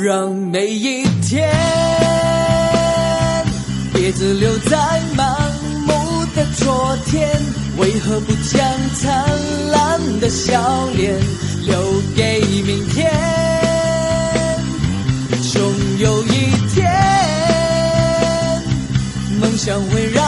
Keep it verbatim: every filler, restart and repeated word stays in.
让每一天别只留在盲目的昨天，为何不将灿烂的笑脸留给明天？终有一天，梦想会让